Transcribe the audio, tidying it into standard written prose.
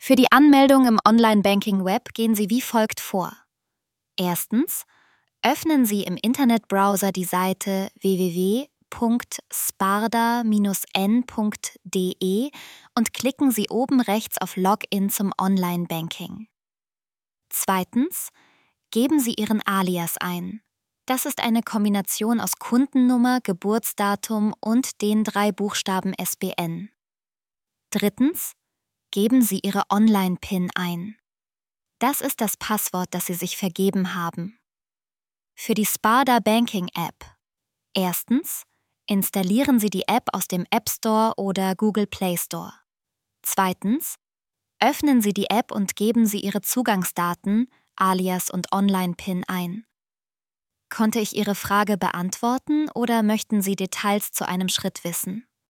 Für die Anmeldung im Online-Banking-Web gehen Sie wie folgt vor. Erstens, öffnen Sie im Internetbrowser die Seite www.sparda-n.de und klicken Sie oben rechts auf Login zum Online-Banking. Zweitens, geben Sie Ihren Alias ein. Das ist eine Kombination aus Kundennummer, Geburtsdatum und den 3 Buchstaben SBN. Drittens, geben Sie Ihre Online-PIN ein. Das ist das Passwort, das Sie sich vergeben haben. Für die Sparda Banking App. Erstens, installieren Sie die App aus dem App Store oder Google Play Store. Zweitens, öffnen Sie die App und geben Sie Ihre Zugangsdaten, Alias und Online-PIN ein. Konnte ich Ihre Frage beantworten oder möchten Sie Details zu einem Schritt wissen?